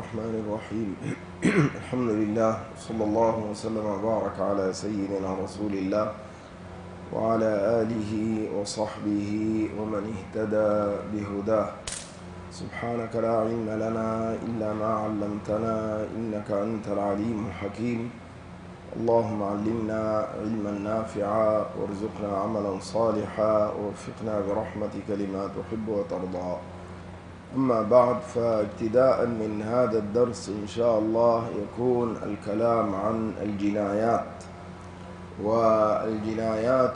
الرحمن الرحيم. الحمد لله صلى الله وسلم وبارك على سيدنا رسول الله وعلى آله وصحبه ومن اهتدى بهداه. سبحانك لا علم لنا إلا ما علمتنا إنك أنت العليم الحكيم. اللهم علمنا علما نافعا وارزقنا عملا صالحا ووفقنا برحمتك لما تحب وترضى. أما بعد، فابتداء من هذا الدرس إن شاء الله يكون الكلام عن الجنايات. والجنايات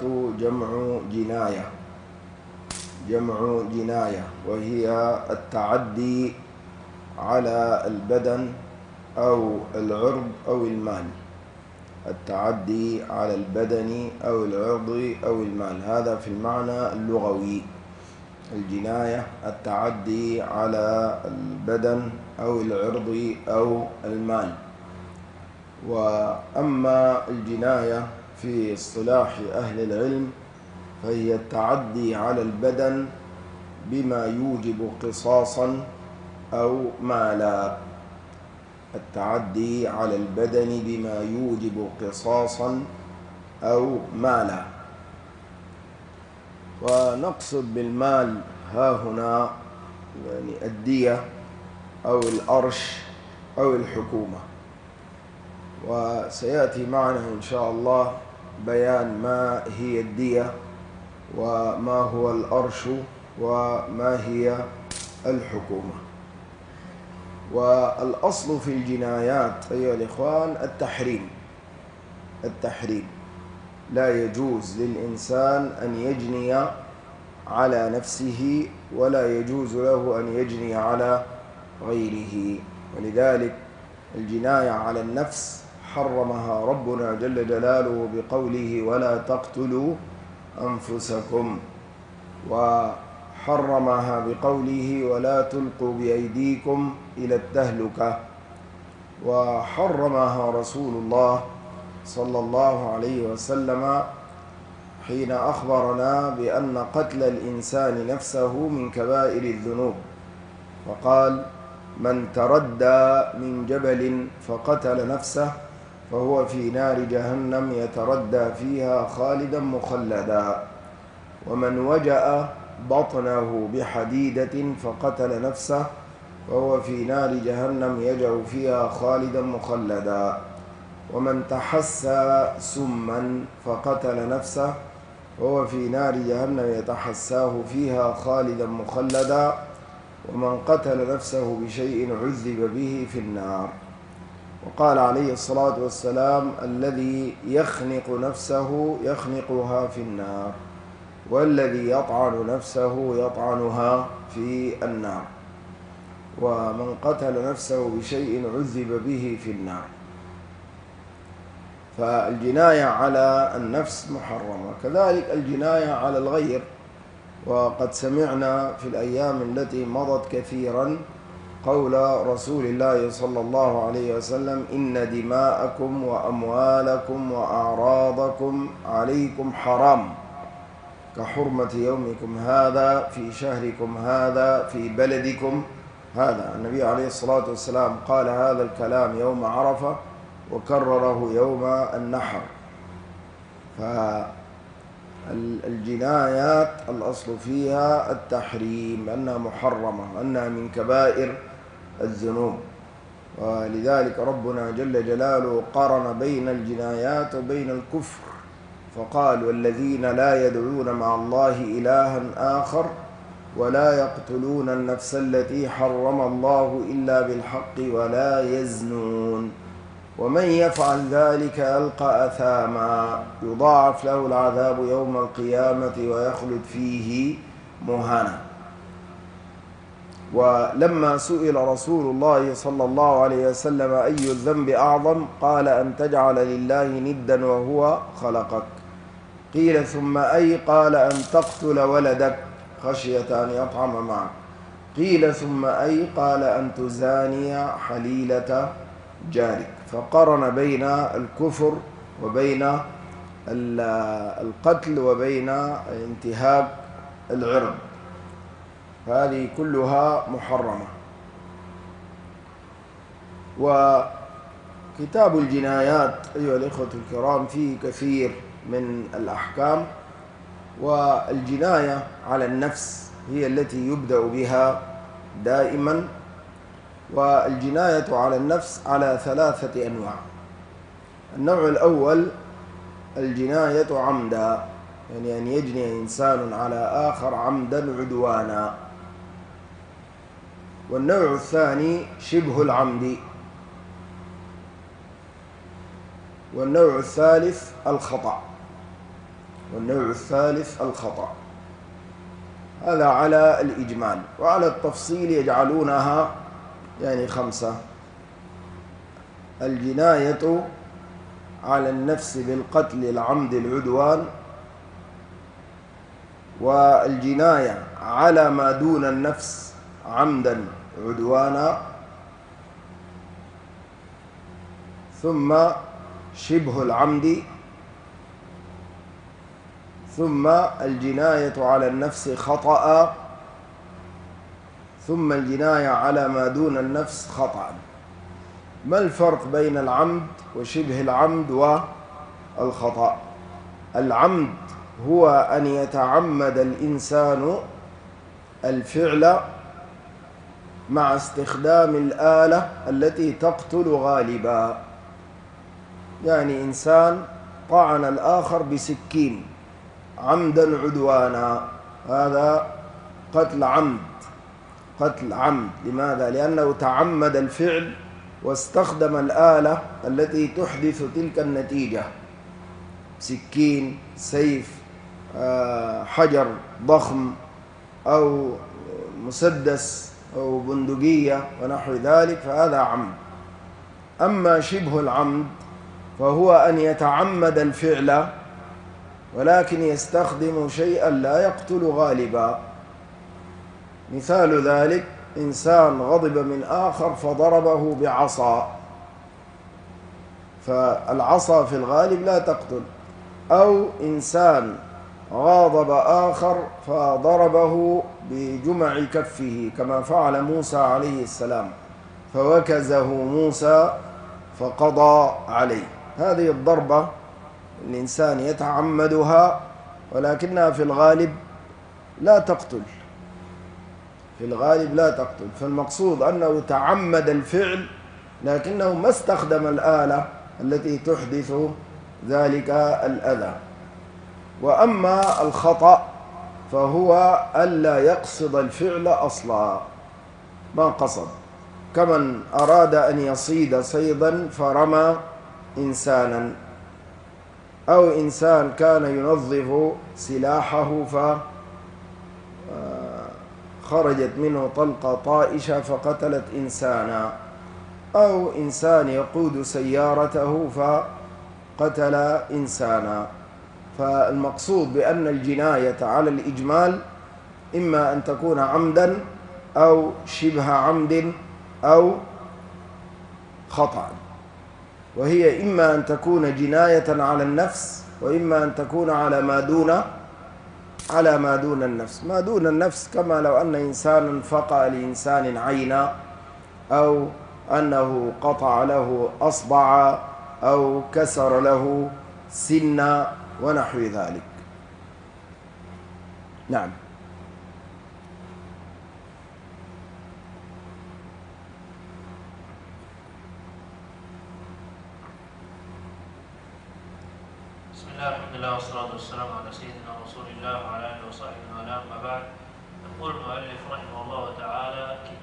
جمع جناية، وهي التعدي على البدن أو العرض أو المال. التعدي على البدن أو العرض أو المال، هذا في المعنى اللغوي. الجناية التعدي على البدن أو العرض أو المال. وأما الجناية في اصطلاح أهل العلم فهي التعدي على البدن بما يوجب قصاصا أو مالا. التعدي على البدن بما يوجب قصاصا أو مالا. ونقصد بالمال ها هنا يعني الدية أو الأرش أو الحكومة. وسيأتي معنا إن شاء الله بيان ما هي الدية وما هو الأرش وما هي الحكومة. والأصل في الجنايات أيها الإخوان التحريم. لا يجوز للإنسان أن يجني على نفسه ولا يجوز له أن يجني على غيره. ولذلك الجناية على النفس حرمها ربنا جل جلاله بقوله ولا تقتلوا أنفسكم، وحرمها بقوله ولا تلقوا بأيديكم إلى التهلكة، وحرمها رسول الله صلى الله عليه وسلم حين أخبرنا بأن قتل الإنسان نفسه من كبائر الذنوب، فقال من تردى من جبل فقتل نفسه فهو في نار جهنم يتردى فيها خالدا مخلدا، ومن وجأ بطنه بحديدة فقتل نفسه فهو في نار جهنم يجأ فيها خالدا مخلدا، ومن تحسى سما فقتل نفسه وهو في نار جهنم يتحساه فيها خالدا مخلدا، ومن قتل نفسه بشيء عذب به في النار. وقال عليه الصلاة والسلام الذي يخنق نفسه يخنقها في النار، والذي يطعن نفسه يطعنها في النار، ومن قتل نفسه بشيء عذب به في النار. فالجناية على النفس محرمة، كذلك الجناية على الغير. وقد سمعنا في الأيام التي مضت كثيرا قول رسول الله صلى الله عليه وسلم إن دماءكم وأموالكم وأعراضكم عليكم حرام كحرمة يومكم هذا في شهركم هذا في بلدكم هذا. النبي عليه الصلاة والسلام قال هذا الكلام يوم عرفة وكرره يوم النحر. فالجنايات الأصل فيها التحريم، أنها محرمة، أنها من كبائر الذنوب. ولذلك ربنا جل جلاله قارن بين الجنايات وبين الكفر فقال والذين لا يدعون مع الله إلها آخر ولا يقتلون النفس التي حرم الله إلا بالحق ولا يزنون ومن يفعل ذلك يلقى أثاما يضاعف له العذاب يوم القيامة ويخلد فيه مهانا. ولما سئل رسول الله صلى الله عليه وسلم أي الذنب أعظم قال أن تجعل لله ندا وهو خلقك. قيل ثم أي؟ قال أن تقتل ولدك خشية أن يطعم معك. قيل ثم أي؟ قال أن تزاني حليلة جارك. فقارن بين الكفر وبين القتل وبين انتهاك العرض، هذه كلها محرمة. وكتاب الجنايات أيها الإخوة الكرام فيه كثير من الأحكام، والجناية على النفس هي التي يبدأ بها دائما. والجناية على النفس على 3 أنواع. النوع الأول الجناية عمدا، يعني أن يجني إنسان على آخر عمدا عدوانا. والنوع الثاني شبه العمد. والنوع الثالث الخطأ. هذا على الإجمال، وعلى التفصيل يجعلونها يعني 5. الجناية على النفس بالقتل العمد العدوان، والجناية على ما دون النفس عمدا عدوانا، ثم شبه العمد، ثم الجناية على النفس خطأ، ثم الجناية على ما دون النفس خطأ. ما الفرق بين العمد وشبه العمد والخطأ؟ العمد هو أن يتعمد الإنسان الفعل مع استخدام الآلة التي تقتل غالبا. يعني إنسان طعن الآخر بسكين عمدا عدوانا، هذا قتل عمد. لماذا؟ لأنه تعمد الفعل واستخدم الآلة التي تحدث تلك النتيجة، سكين، سيف، حجر ضخم، أو مسدس، أو بندقية ونحو ذلك، فهذا عمد. أما شبه العمد فهو أن يتعمد الفعل ولكن يستخدم شيئا لا يقتل غالبا. مثال ذلك إنسان غضب من آخر فضربه بعصا، فالعصا في الغالب لا تقتل. أو إنسان غاضب آخر فضربه بجمع كفه كما فعل موسى عليه السلام، فوكزه موسى فقضى عليه. هذه الضربة الإنسان يتعمدها ولكنها في الغالب لا تقتل، فالمقصود أنه تعمد الفعل لكنه ما استخدم الآلة التي تحدث ذلك الأذى. وأما الخطأ فهو ألا يقصد الفعل أصلا، ما قصد، كمن أراد أن يصيد صيدا فرمى إنسانا، أو إنسان كان ينظف سلاحه فخرجت منه طلقة طائشة فقتلت إنسانا، أو إنسان يقود سيارته فقتل إنسانا. فالمقصود بأن الجناية على الإجمال إما أن تكون عمدا أو شبه عمد أو خطأ، وهي إما أن تكون جناية على النفس، وإما أن تكون على ما دون النفس. ما دون النفس كما لو أن إنسانا فقع لإنسان عينا، أو أنه قطع له أصبع، أو كسر له سنا ونحو ذلك. نعم. بسم الله، الحمد لله، والصلاة والسلام على سيدنا رسول الله وعلى آله وصحبه ومن والاه، أما بعد. يقول المؤلف رحمه الله تعالى: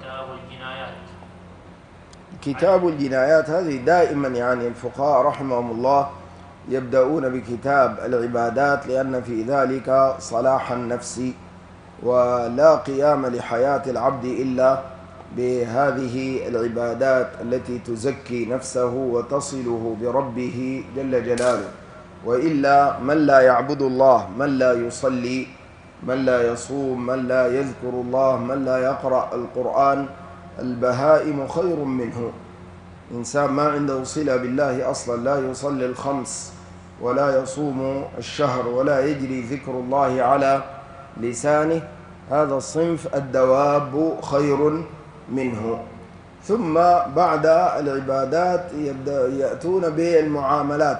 كتاب الجنايات هذه دائما يعني الفقهاء رحمهم الله يبدأون بكتاب العبادات، لأن في ذلك صلاح النفس، ولا قيام لحياة العبد إلا بهذه العبادات التي تزكي نفسه وتصله بربه جل جلاله. وإلا من لا يعبد الله، من لا يصلي، من لا يصوم، من لا يذكر الله، من لا يقرأ القرآن، البهائم خير منه. إنسان ما عنده صلة بالله أصلا، لا يصلي الخمس ولا يصوم الشهر ولا يجري ذكر الله على لسانه، هذا الصنف الدواب خير منه. ثم بعد العبادات يأتون بالمعاملات،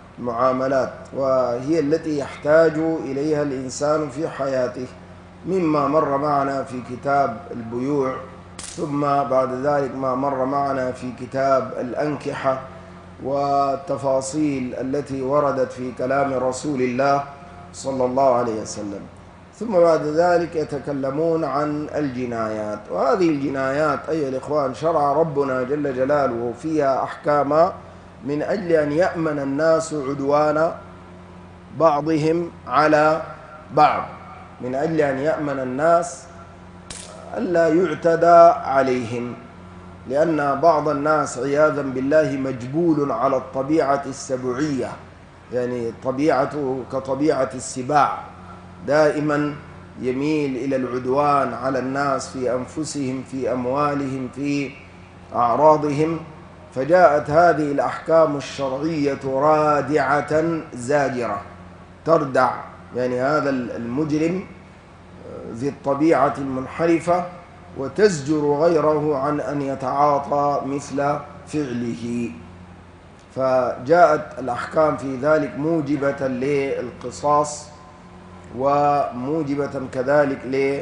وهي التي يحتاج إليها الإنسان في حياته، مما مر معنا في كتاب البيوع، ثم بعد ذلك ما مر معنا في كتاب الأنكحة والتفاصيل التي وردت في كلام رسول الله صلى الله عليه وسلم. ثم بعد ذلك يتكلمون عن الجنايات، وهذه الجنايات أيها الإخوان شرع ربنا جل جلاله فيها أحكام من أجل أن يأمن الناس عدوان بعضهم على بعض، من أجل أن يأمن الناس ألا يعتدى عليهم، لأن بعض الناس عياذا بالله مجبول على الطبيعة السبعية، يعني طبيعته كطبيعة السباع، دائما يميل إلى العدوان على الناس في أنفسهم، في أموالهم، في أعراضهم. فجاءت هذه الأحكام الشرعية رادعة زاجرة، تردع يعني هذا المجرم ذي الطبيعة المنحرفة، وتزجر غيره عن أن يتعاطى مثل فعله. فجاءت الأحكام في ذلك موجبة للقصاص، وموجبة كذلك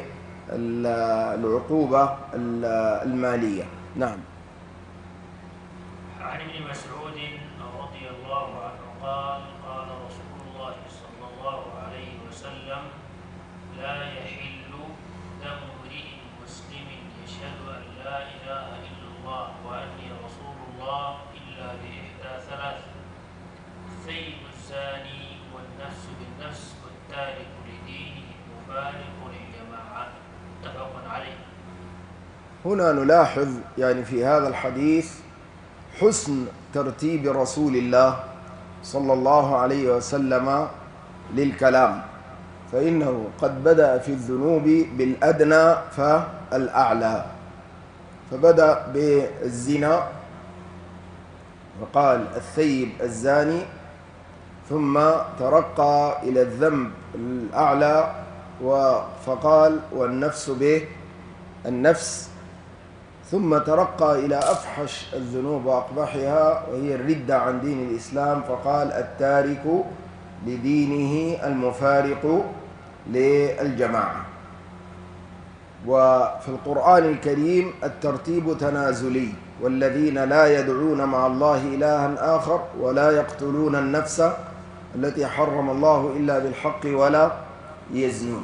للعقوبة المالية. نعم. عن ابن مسعود رضي الله عنه قال قال رسول الله صلى الله عليه وسلم لا يحل دم امرئ مسلم يشهد أن لا إله إلا الله وأني رسول الله إلا بإحدى ثلاث: الثيب الزاني والنفس بالنفس والتارك لدينه المفارق للجماعة. متفق عليه. هنا نلاحظ يعني في هذا الحديث حسن ترتيب رسول الله صلى الله عليه وسلم للكلام، فإنه قد بدأ في الذنوب بالأدنى فالأعلى، فبدأ بالزنا وقال الثيب الزاني، ثم ترقى إلى الذنب الأعلى فقال والنفس بالنفس، ثم ترقى إلى أفحش الذنوب وأقبحها وهي الردة عن دين الإسلام، فقال التارك لدينه المفارق للجماعة. وفي القرآن الكريم الترتيب تنازلي: والذين لا يدعون مع الله إلها آخر ولا يقتلون النفس التي حرم الله إلا بالحق ولا يزنون.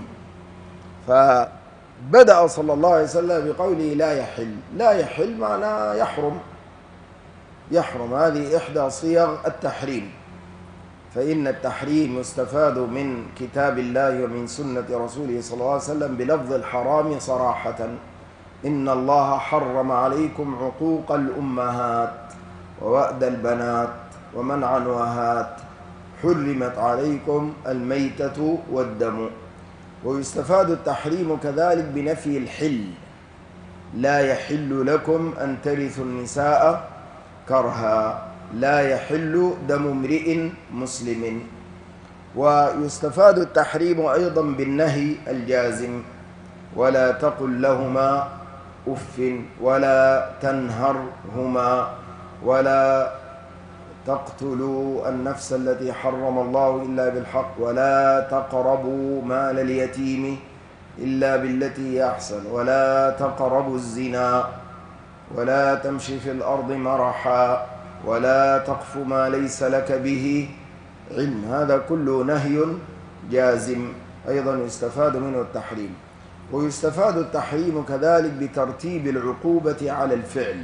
فبدأ صلى الله عليه وسلم بقوله لا يحل. لا يحل معناه يحرم، هذه إحدى صيغ التحريم، فإن التحريم يستفاد من كتاب الله ومن سنة رسوله صلى الله عليه وسلم بلفظ الحرام صراحة: إن الله حرم عليكم عقوق الأمهات ووأد البنات ومنع الوهات، حرمت عليكم الميتة والدم. ويستفاد التحريم كذلك بنفي الحل: لا يحل لكم أن ترثوا النساء كرها، لا يحل دم امرئ مسلم. ويستفاد التحريم أيضا بالنهي الجازم: ولا تقل لهما أف ولا تنهرهما ولا تقتلوا النفس التي حرم الله إلا بالحق ولا تقربوا مال اليتيم إلا بالتي هي أحسن ولا تقربوا الزنا ولا تمشي في الأرض مرحا ولا تقف ما ليس لك به علم. هذا كله نهي جازم، أيضا يستفاد منه التحريم. ويستفاد التحريم كذلك بترتيب العقوبة على الفعل،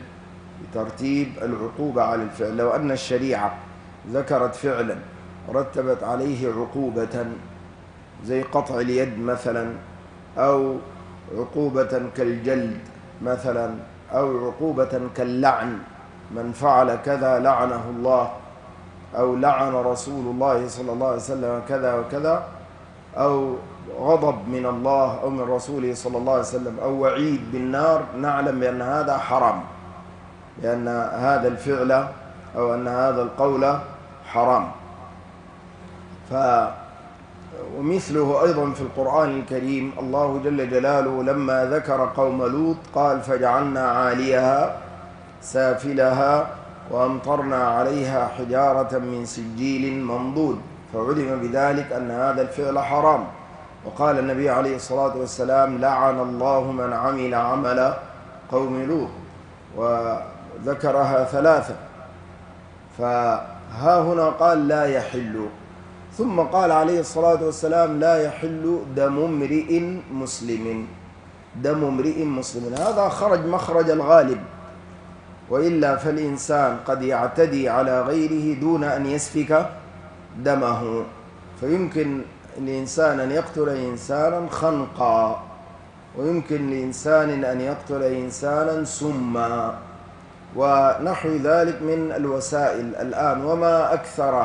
لو أن الشريعة ذكرت فعلا رتبت عليه عقوبة زي قطع اليد مثلا، أو عقوبة كالجلد مثلا، أو عقوبة كاللعن: من فعل كذا لعنه الله، أو لعن رسول الله صلى الله عليه وسلم كذا وكذا، أو غضب من الله أو من رسوله صلى الله عليه وسلم، أو وعيد بالنار، نعلم بأن هذا حرام، لأن هذا الفعل أو أن هذا القول حرام. ومثله أيضا في القرآن الكريم: الله جل جلاله لما ذكر قوم لوط قال فجعلنا عاليها سافلها وأمطرنا عليها حجارة من سجيل منضود، فعلم بذلك أن هذا الفعل حرام. وقال النبي عليه الصلاة والسلام: لعن الله من عمل عمل قوم لوط، وذكرها ثلاثة. فها هنا قال لا يحل، ثم قال عليه الصلاة والسلام: لا يحل دم امرئ مسلم. دم امرئ مسلم هذا خرج مخرج الغالب، وإلا فالإنسان قد يعتدي على غيره دون أن يسفك دمه، فيمكن لإنسان أن يقتل إنسانا خنقا، ويمكن لإنسان أن يقتل إنسانا سما، ونحو ذلك من الوسائل الآن، وما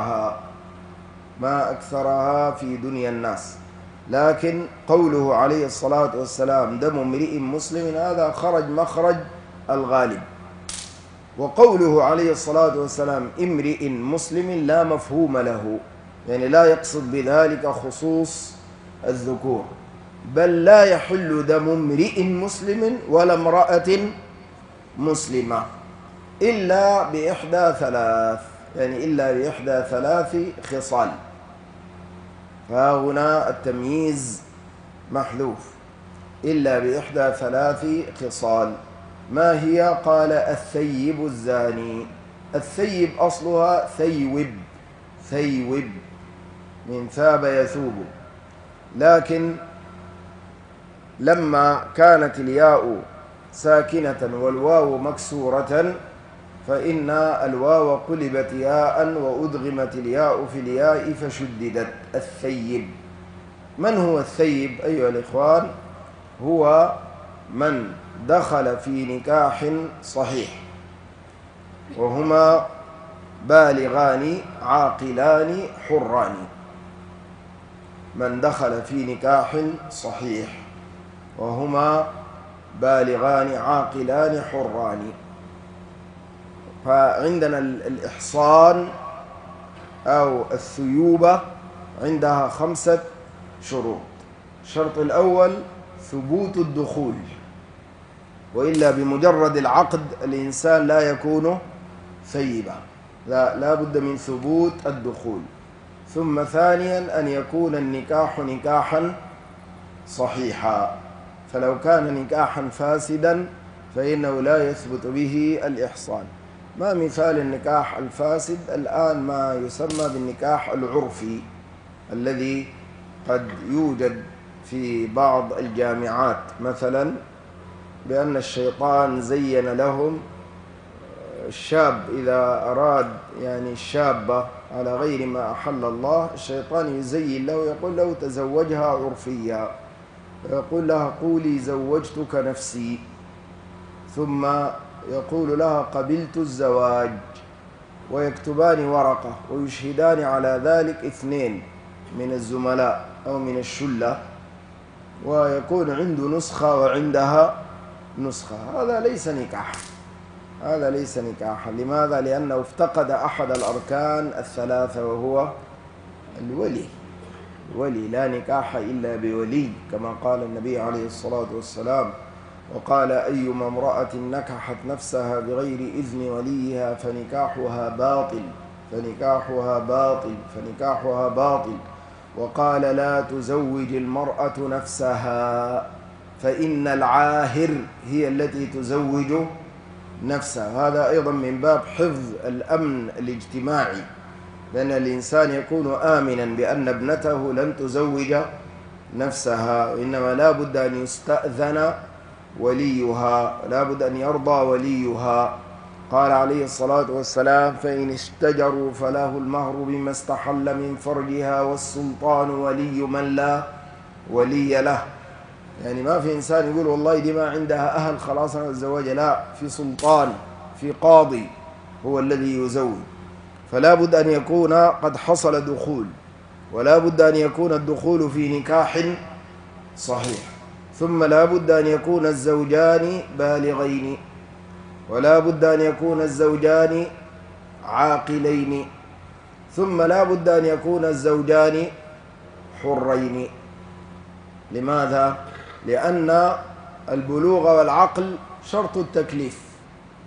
أكثرها في دنيا الناس. لكن قوله عليه الصلاة والسلام: دم امرئ مسلم، هذا خرج مخرج الغالب. وقوله عليه الصلاة والسلام: امرئ مسلم، لا مفهوم له، يعني لا يقصد بذلك خصوص الذكور، بل لا يحل دم امرئ مسلم ولا امرأة مسلمة إلا بإحدى ثلاث، يعني إلا بإحدى ثلاث خصال. فهنا التمييز محذوف: إلا بإحدى ثلاث خصال. ما هي؟ قال: الثيب الزاني. الثيب أصلها ثيوب من ثاب يثوب، لكن لما كانت الياء ساكنة والواو مكسورة فإن الواو قلبت ياء وأدغمت الياء في الياء فشددت. الثيب. من هو الثيب أيها الإخوان؟ هو من دخل في نكاح صحيح وهما بالغان عاقلان حران. من دخل في نكاح صحيح وهما بالغان عاقلان حران. فعندنا الإحصان أو الثيوبة عندها 5 شروط. الشرط الأول ثبوت الدخول، وإلا بمجرد العقد الإنسان لا يكون ثيبا، لا بد من ثبوت الدخول. ثم ثانيا أن يكون النكاح نكاحا صحيحا، فلو كان نكاحا فاسدا فإنه لا يثبت به الإحصان. ما مثال النكاح الفاسد؟ الآن ما يسمى بالنكاح العرفي الذي قد يوجد في بعض الجامعات مثلا، بأن الشيطان زين لهم الشاب إذا أراد يعني الشابة على غير ما أحل الله، الشيطان يزين له يقول له تزوجها عرفيا، ويقول لها قولي زوجتك نفسي، ثم يقول لها قبلت الزواج، ويكتبان ورقة ويشهدان على ذلك 2 من الزملاء أو من الشلة، ويكون عنده نسخة وعندها نسخة. هذا ليس نكاح، هذا ليس نكاحا. لماذا؟ لأنه افتقد أحد الأركان الثلاثة وهو الولي. لا نكاح إلا بولي، كما قال النبي عليه الصلاة والسلام: وقال: أيما امرأة نكحت نفسها بغير إذن وليها فنكاحها باطل. وقال: لا تزوج المرأة نفسها، فإن العاهر هي التي تزوج نفسها. هذا أيضا من باب حفظ الأمن الاجتماعي، لأن الإنسان يكون آمنا بأن ابنته لن تزوج نفسها، وإنما لا بد أن يستأذن وليها، لا بد أن يرضى وليها. قال عليه الصلاة والسلام: فإن اشتجروا فله المهر بما استحل من فرجها، والسلطان ولي من لا ولي له. يعني ما في إنسان يقول والله دي ما عندها أهل خلاص أنا الزواج، لا، في سلطان، في قاضي هو الذي يزوج. فلا بد أن يكون قد حصل دخول، ولا بد أن يكون الدخول في نكاح صحيح، ثم لا بد أن يكون الزوجان بالغين، ولا بد أن يكون الزوجان عاقلين، ثم لا بد أن يكون الزوجان حرين. لماذا؟ لأن البلوغ والعقل شرط التكليف،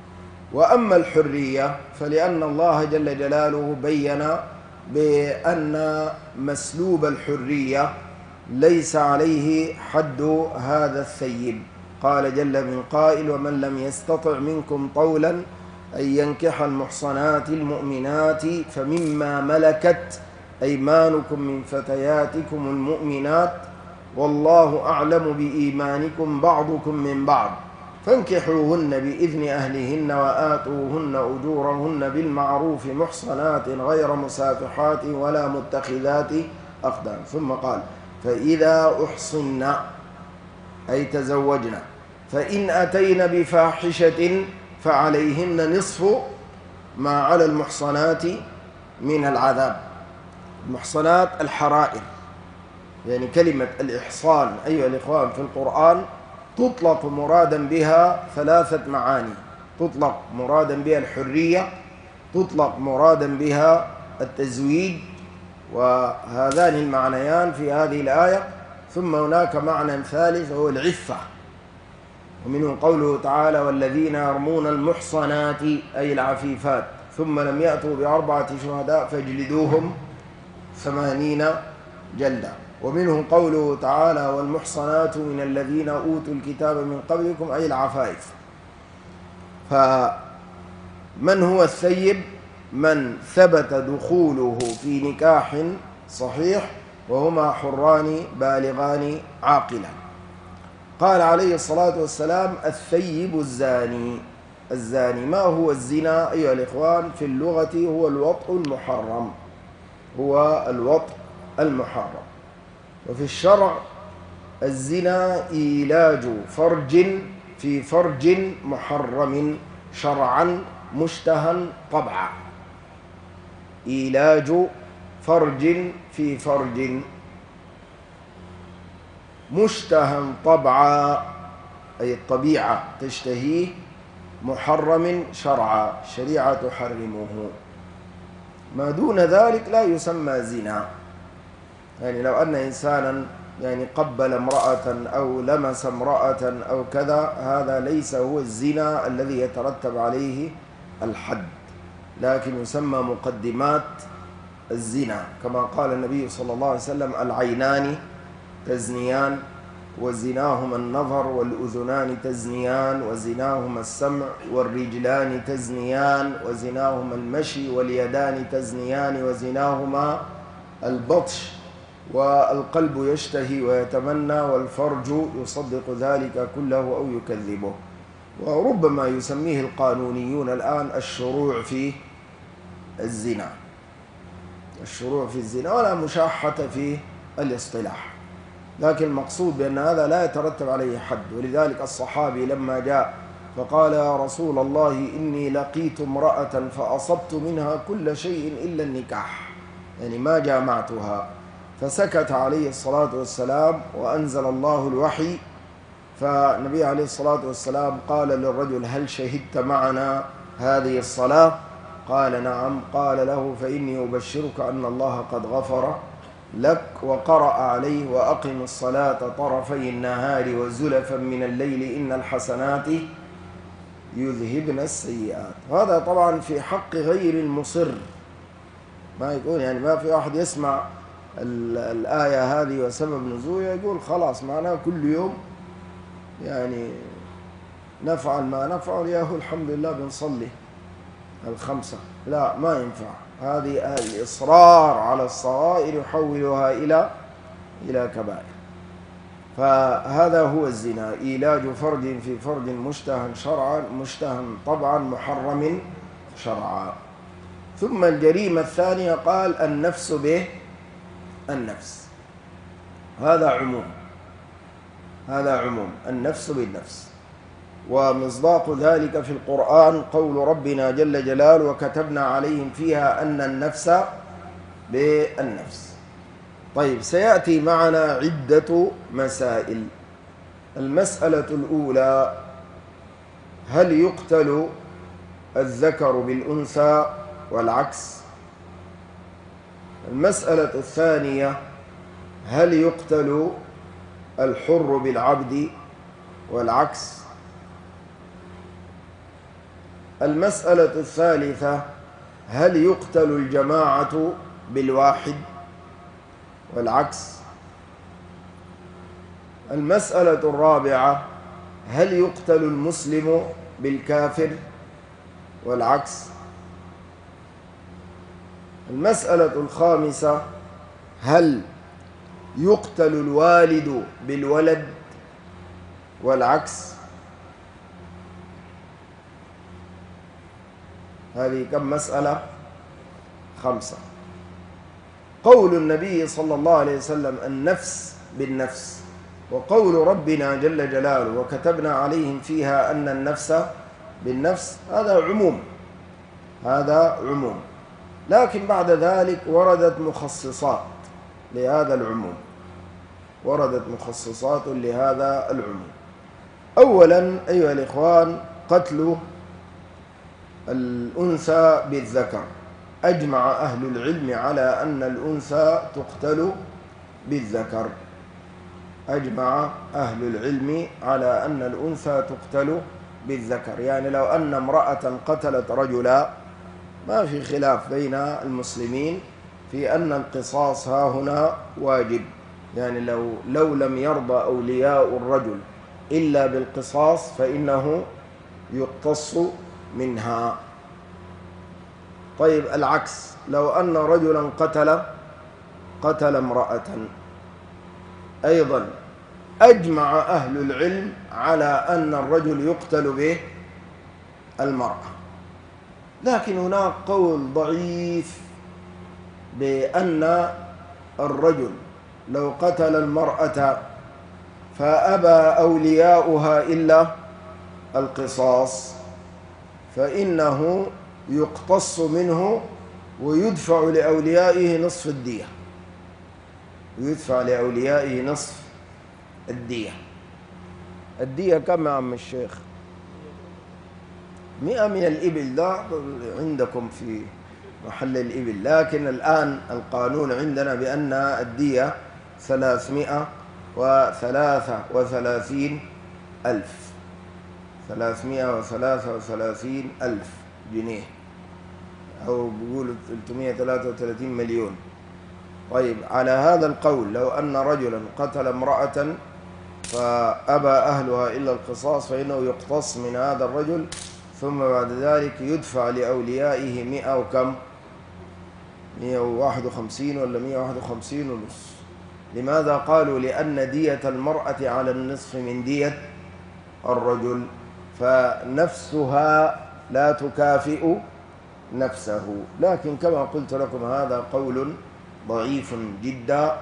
وأما الحرية فلأن الله جل جلاله بين بأن مسلوب الحرية ليس عليه حد هذا الثيب. قال جل من قائل: ومن لم يستطع منكم طولا أن ينكح المحصنات المؤمنات فمما ملكت أيمانكم من فتياتكم المؤمنات والله أعلم بإيمانكم بعضكم من بعض فانكحوهن بإذن أهلهن وآتوهن أجورهن بالمعروف محصنات غير مسافحات ولا متخذات أخدان. ثم قال: فإذا أحصن أي تزوجن فإن أتين بفاحشة فعليهن نصف ما على المحصنات من العذاب. المحصنات الحرائر، يعني كلمة الإحصان أيها الإخوان في القرآن تطلق مرادا بها ثلاثة معاني: تطلق مرادا بها الحرية، تطلق مرادا بها التزويج، وهذان المعنيان في هذه الآية. ثم هناك معنى ثالث هو العفة، ومنه قوله تعالى: والذين يرمون المحصنات أي العفيفات ثم لم يأتوا بأربعة شهداء فاجلدوهم 80 جلدة. ومنه قوله تعالى: والمحصنات من الذين أوتوا الكتاب من قبلكم أي العفائف. فمن هو الثيب؟ من ثبت دخوله في نكاح صحيح وهما حران بالغان عاقلان. قال عليه الصلاة والسلام: الثيب الزاني. الزاني ما هو الزنا أيها الإخوان؟ في اللغة هو الوطء المحرم، هو الوطء المحرم. وفي الشرع الزنا إيلاج فرج في فرج محرم شرعا مشتهى طبعا. إيلاج فرج في فرج مشتهى طبعا أي الطبيعة تشتهيه، محرم شرعا الشريعة تحرمه. ما دون ذلك لا يسمى زنا. يعني لو أن إنسانا يعني قبل امرأة أو لمس امرأة أو كذا، هذا ليس هو الزنا الذي يترتب عليه الحد، لكن يسمى مقدمات الزنا، كما قال النبي صلى الله عليه وسلم: العينان تزنيان وزناهما النظر، والأذنان تزنيان وزناهما السمع، والرجلان تزنيان وزناهما المشي، واليدان تزنيان وزناهما البطش، والقلب يشتهي ويتمنى، والفرج يصدق ذلك كله أو يكذبه. وربما يسميه القانونيون الآن الشروع في الزنا، الشروع في الزنا، ولا مشاحة في الاصطلاح، لكن المقصود بأن هذا لا يترتب عليه حد. ولذلك الصحابي لما جاء فقال: يا رسول الله إني لقيت امرأة فأصبت منها كل شيء إلا النكاح، يعني ما جامعتها. فسكت عليه الصلاة والسلام وأنزل الله الوحي. فالنبي عليه الصلاة والسلام قال للرجل: هل شهدت معنا هذه الصلاة؟ قال: نعم. قال له: فإني أبشرك أن الله قد غفر لك، وقرأ عليه: وأقم الصلاة طرفي النهار وزلفا من الليل إن الحسنات يذهبن السيئات. هذا طبعا في حق غير المصر، ما يكون يعني ما في واحد يسمع الآية هذه وسبب نزولها يقول خلاص معناه كل يوم يعني نفعل ما نفعل، ياهو الحمد لله بنصلي الخمسة. لا، ما ينفع. هذه الإصرار على الصغائر يحولها إلى كبائر. فهذا هو الزنا: إيلاج فرج في فرج مشتهى شرعا، مشتهى طبعا، محرم شرعا. ثم الجريمة الثانية قال: النفس به النفس. هذا عموم، هذا عموم، النفس بالنفس. ومصداق ذلك في القرآن قول ربنا جل جلاله: وكتبنا عليهم فيها أن النفس بالنفس. طيب، سيأتي معنا عدة مسائل. المسألة الأولى: هل يقتل الذكر بالأنثى والعكس؟ المسألة الثانية: هل يقتل الحر بالعبد والعكس؟ المسألة الثالثة: هل يقتل الجماعة بالواحد والعكس؟ المسألة الرابعة: هل يقتل المسلم بالكافر والعكس؟ المسألة الخامسة: هل يقتل الوالد بالولد والعكس؟ هذه كم مسألة؟ 5. قول النبي صلى الله عليه وسلم: النفس بالنفس، وقول ربنا جل جلاله: وكتبنا عليهم فيها أن النفس بالنفس، هذا عموم، لكن بعد ذلك وردت مخصصات لهذا العموم، أولا أيها الإخوان: قتل الأنثى بالذكر. أجمع أهل العلم على أن الأنثى تقتل بالذكر، يعني لو أن امرأة قتلت رجلا ما في خلاف بين المسلمين في أن القصاص ها هنا واجب، يعني لو لم يرضى أولياء الرجل إلا بالقصاص فإنه يقتص منها. طيب العكس: لو أن رجلا قتل امرأة، أيضا أجمع أهل العلم على أن الرجل يقتل به المرأة، لكن هناك قول ضعيف بأن الرجل لو قتل المرأة فأبى أولياؤها إلا القصاص فإنه يقتص منه ويدفع لأوليائه نصف الدية. الدية كم يا عم الشيخ؟ 100 من الإبل، ده عندكم في محل الإبل، لكن الآن القانون عندنا بأن الدية 333 ألف جنيه، أو بيقولوا 333 مليون. طيب على هذا القول، لو أن رجلا قتل امرأة فأبى أهلها إلا القصاص فإنه يقتص من هذا الرجل، ثم بعد ذلك يدفع لأوليائه 100 وكم؟ 151 ولا 151 ونصف. لماذا قالوا؟ لأن دية المرأة على النصف من دية الرجل، فنفسها لا تكافئ نفسه. لكن كما قلت لكم هذا قول ضعيف جدا،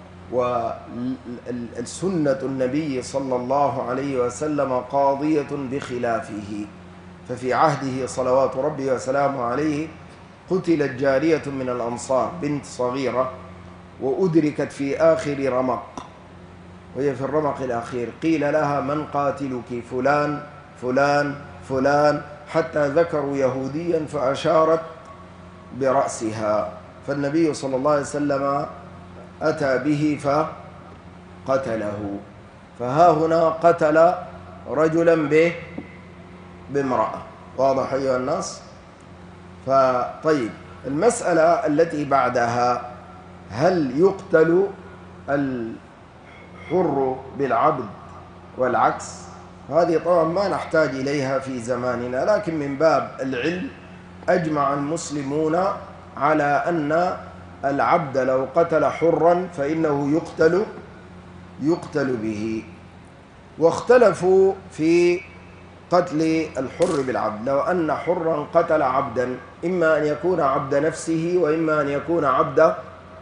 والسنة النبي صلى الله عليه وسلم قاضية بخلافه. ففي عهده صلوات ربي وسلامه عليه قتلت جارية من الأنصار، بنت صغيرة، وأدركت في آخر رمق، وهي في الرمق الأخير. قيل لها: من قاتلك؟ فلان فلان فلان، حتى ذكروا يهوديا فأشارت برأسها، فالنبي صلى الله عليه وسلم أتى به فقتله. فها هنا قتل رجلا بامرأة. واضح أيها الناس؟ طيب المسألة التي بعدها: هل يقتل الحر بالعبد والعكس؟ هذه طبعا ما نحتاج إليها في زماننا، لكن من باب العلم أجمع المسلمون على أن العبد لو قتل حرا فإنه يقتل به. واختلفوا في قتل الحر بالعبد. لو أن حرا قتل عبدا، إما أن يكون عبد نفسه وإما أن يكون عبد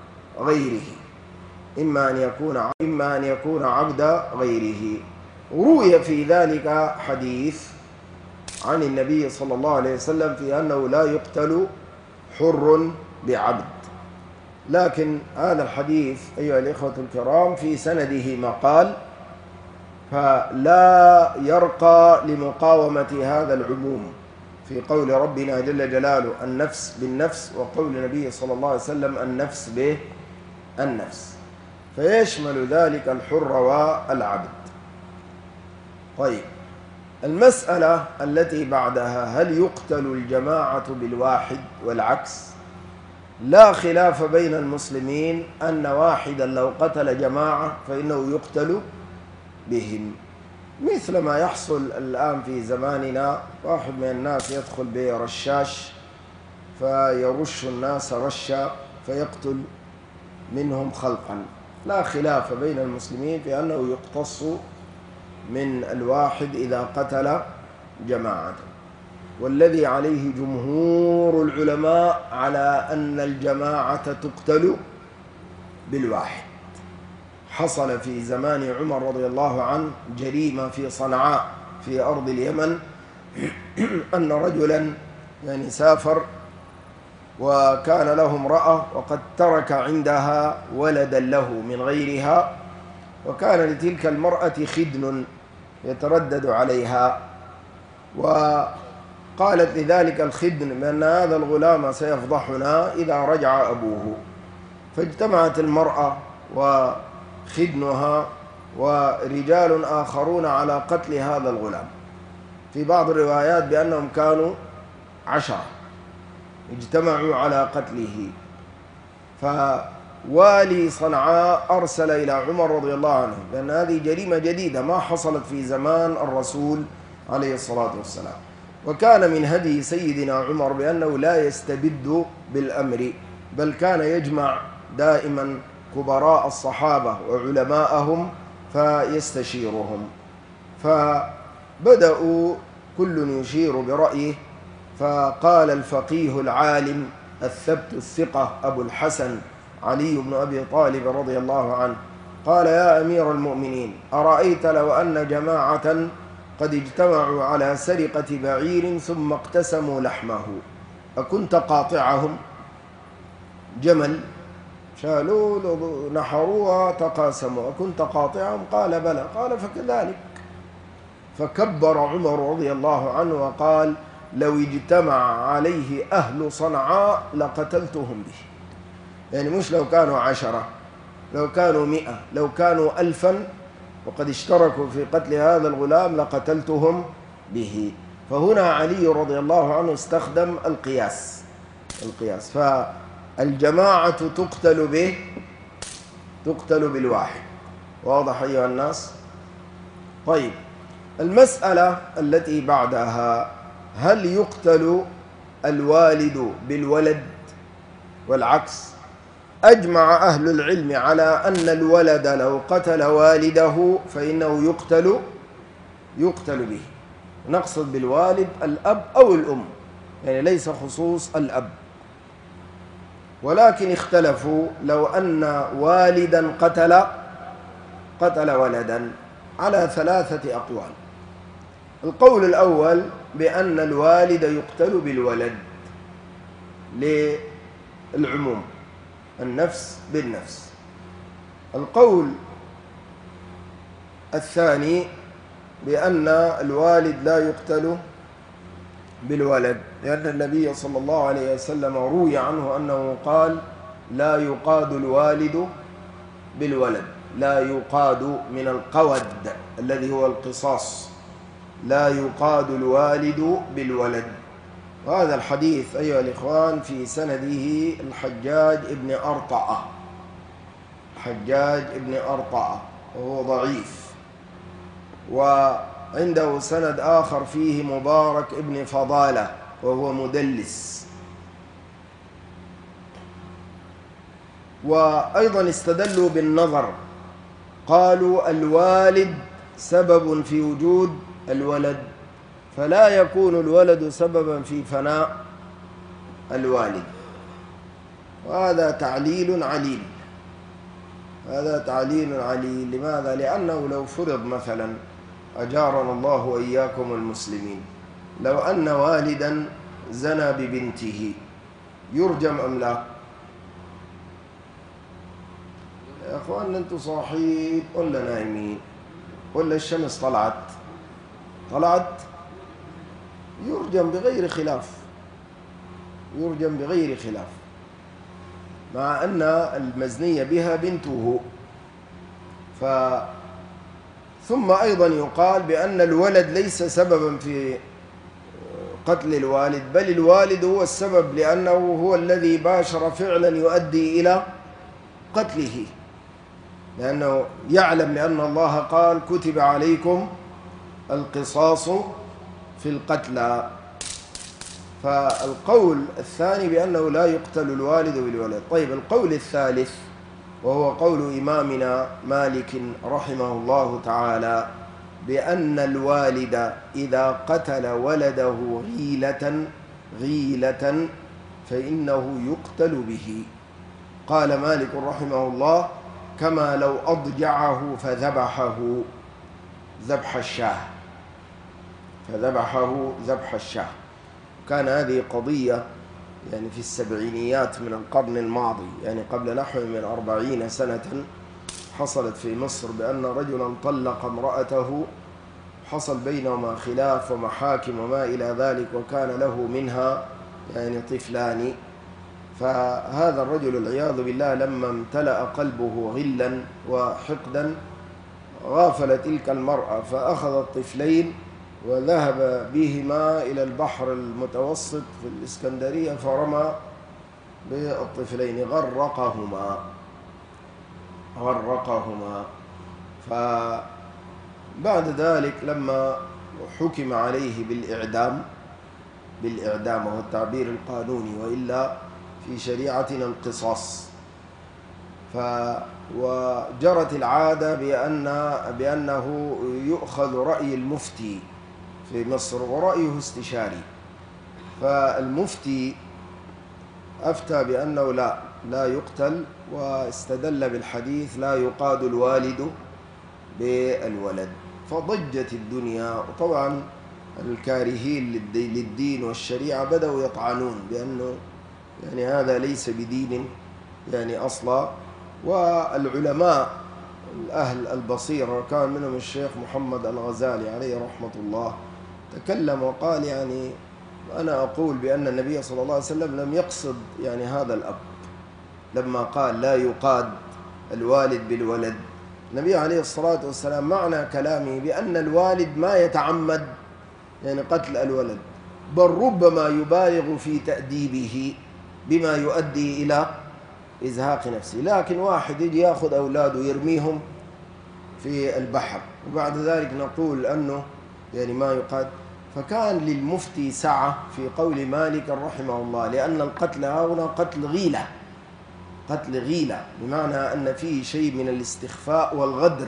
غيره، روي في ذلك حديث عن النبي صلى الله عليه وسلم في أنه لا يقتل حر بعبد، لكن هذا الحديث أيها الإخوة الكرام في سنده مقال، فلا يرقى لمقاومة هذا العموم في قول ربنا جل جلاله: النفس بالنفس، وقول النبي صلى الله عليه وسلم: النفس بالنفس، فيشمل ذلك الحر والعبد. طيب المسألة التي بعدها: هل يقتل الجماعة بالواحد والعكس؟ لا خلاف بين المسلمين أن واحدا لو قتل جماعة فإنه يقتل بهم، مثل ما يحصل الآن في زماننا. واحد من الناس يدخل برشاش فيرش الناس رشا فيقتل منهم خلقا. لا خلاف بين المسلمين في أنه يقتص من الواحد إذا قتل جماعة، والذي عليه جمهور العلماء على أن الجماعة تقتل بالواحد. حصل في زمان عمر رضي الله عنه جريمة في صنعاء في أرض اليمن، أن رجلا سافر وكان له امرأة وقد ترك عندها ولدا له من غيرها، وكان لتلك المرأة خدن يتردد عليها، وقالت لذلك الخدن بأن هذا الغلام سيفضحنا إذا رجع أبوه. فاجتمعت المرأة وخدنها ورجال آخرون على قتل هذا الغلام، في بعض الروايات بأنهم كانوا 10 اجتمعوا على قتله. فوالي صنعاء أرسل إلى عمر رضي الله عنه لأن هذه جريمة جديدة ما حصلت في زمان الرسول عليه الصلاة والسلام، وكان من هدي سيدنا عمر بأنه لا يستبد بالأمر، بل كان يجمع دائما كبراء الصحابة وعلماءهم فيستشيرهم. فبدأوا كل يشير برأيه، فقال الفقيه العالم الثبت الثقة أبو الحسن علي بن أبي طالب رضي الله عنه قال: يا أمير المؤمنين، أرأيت لو أن جماعة قد اجتمعوا على سرقة بعير ثم اقتسموا لحمه، أكنت قاطعهم؟ جمل شالوا نحروها تقاسموا، أكنت قاطعهم؟ قال: بلى. قال: فكذلك. فكبر عمر رضي الله عنه وقال: لو اجتمع عليه أهل صنعاء لقتلتهم به. يعني مش لو كانوا 10، لو كانوا 100، لو كانوا 1000 وقد اشتركوا في قتل هذا الغلام لقتلتهم به. فهنا علي رضي الله عنه استخدم القياس. فالجماعة تقتل بالواحد. واضح أيها الناس؟ طيب، المسألة التي بعدها: هل يقتل الوالد بالولد والعكس؟ أجمع أهل العلم على أن الولد لو قتل والده فإنه يقتل به. نقصد بالوالد الأب أو الأم، يعني ليس خصوص الأب. ولكن اختلفوا لو أن والدا قتل ولدا على 3 أقوال. القول الأول بأن الوالد يقتل بالولد للعموم، النفس بالنفس. القول الثاني بأن الوالد لا يقتل بالولد، لأن النبي صلى الله عليه وسلم روي عنه أنه قال: لا يقاد الوالد بالولد. لا يقاد من القود الذي هو القصاص، لا يقاد الوالد بالولد. وهذا الحديث أيها الإخوان في سنده الحجاج ابن أرطأة، وهو ضعيف. وعنده سند آخر فيه مبارك ابن فضالة وهو مدلس. وأيضا استدلوا بالنظر، قالوا: الوالد سبب في وجود الولد، فلا يكون الولد سببا في فناء الوالد. وهذا تعليل عليل. لماذا؟ لأنه لو فرض مثلا، أجارنا الله وإياكم المسلمين، لو أن والدا زنى ببنته يرجم أم لا؟ يا أخوان، أنتم صاحين ولا نايمين ولا الشمس طلعت؟ يرجم بغير خلاف، مع أن المزني بها بنته. ثم أيضا يقال بأن الولد ليس سببا في قتل الوالد، بل الوالد هو السبب، لأنه هو الذي باشر فعلا يؤدي إلى قتله، لأنه يعلم بأن الله قال كتب عليكم القصاص في القتلى. فالقول الثاني بأنه لا يقتل الوالد بالولد. طيب، القول الثالث وهو قول إمامنا مالك رحمه الله تعالى بأن الوالد إذا قتل ولده غيلة فإنه يقتل به. قال مالك رحمه الله: كما لو أضجعه فذبحه ذبح الشاه. كان هذه قضية يعني في السبعينيات من القرن الماضي، يعني قبل نحو من 40 سنة، حصلت في مصر بأن رجلا طلق امرأته، حصل بينهما خلاف ومحاكم وما إلى ذلك، وكان له منها يعني طفلان. فهذا الرجل العياذ بالله لما امتلأ قلبه غلا وحقدا غافل تلك المرأة، فأخذ الطفلين وذهب بهما إلى البحر المتوسط في الإسكندرية، فرمى بالطفلين غرقهما. فبعد ذلك لما حكم عليه بالإعدام وهو التعبير القانوني، وإلا في شريعتنا القصاص، وجرت العادة بأنه يؤخذ رأي المفتي في مصر، ورأيه استشاري. فالمفتي أفتى بأنه لا يقتل، واستدل بالحديث لا يقاد الوالد بالولد. فضجت الدنيا، وطبعا الكارهين للدين والشريعة بدأوا يطعنون بأنه يعني هذا ليس بدين يعني أصلا. والعلماء الأهل البصيرة كان منهم الشيخ محمد الغزالي عليه رحمة الله تكلم وقال: يعني أنا أقول بأن النبي صلى الله عليه وسلم لم يقصد يعني هذا الأب لما قال لا يقاد الوالد بالولد. النبي عليه الصلاة والسلام معنى كلامه بأن الوالد ما يتعمد يعني قتل الولد، بل ربما يبالغ في تأديبه بما يؤدي إلى إزهاق نفسه. لكن واحد يجي يأخذ أولاده يرميهم في البحر، وبعد ذلك نقول أنه يعني ما يقاد. فكان للمفتي سعة في قول مالك رحمه الله، لأن القتل هنا قتل غيلة، بمعنى أن فيه شيء من الاستخفاء والغدر،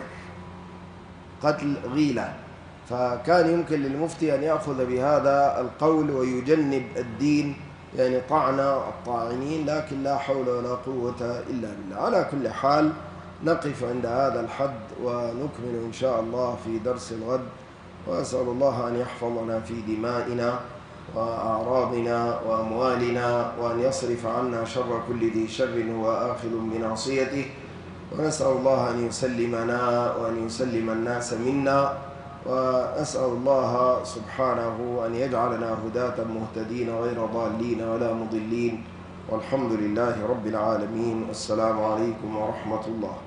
قتل غيلة. فكان يمكن للمفتي أن يأخذ بهذا القول ويجنب الدين يعني طعن الطاعنين، لكن لا حول ولا قوة إلا بالله. على كل حال نقف عند هذا الحد، ونكمل إن شاء الله في درس الغد. وأسأل الله أن يحفظنا في دمائنا وأعراضنا وأموالنا، وأن يصرف عنا شر كل ذي شر هو آخذ بناصيته، ونسأل الله أن يسلمنا وأن يسلم الناس منا، وأسأل الله سبحانه أن يجعلنا هداة مهتدين غير ضالين ولا مضلين، والحمد لله رب العالمين. والسلام عليكم ورحمة الله.